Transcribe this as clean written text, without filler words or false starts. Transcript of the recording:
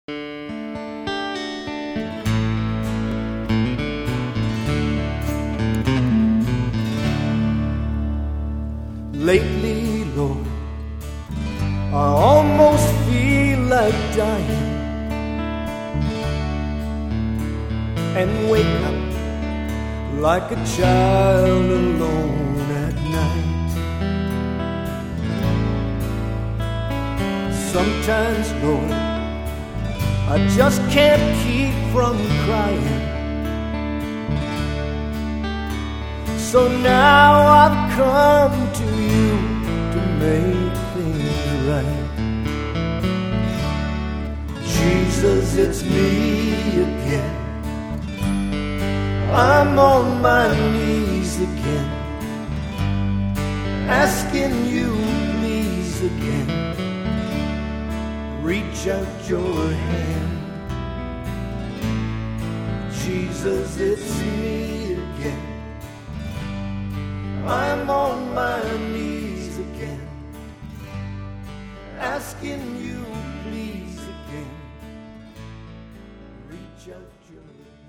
Lately, Lord, I almost feel like dying, and wake up like a child alone at night. Sometimes, Lord, I just can't keep from crying. So now I've come to you to make things right. Jesus, it's me again. I'm on my knees again, asking you please again, reach out your hand. Jesus, it's me again. I'm on my knees again, asking you please again, reach out your hand.